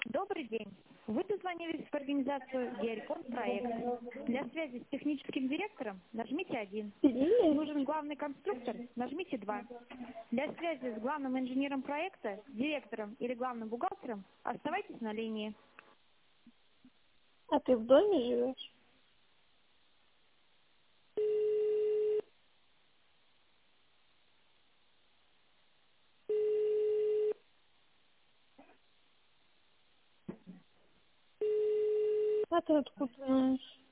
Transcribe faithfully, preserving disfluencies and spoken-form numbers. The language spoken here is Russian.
Добрый день. Вы дозвонились в организацию Герикон проект. Для связи с техническим директором нажмите один. Нужен главный конструктор, нажмите два. Для связи с главным инженером проекта, директором или главным бухгалтером оставайтесь на линии. А ты в доме живешь? А ты откуда знаешь?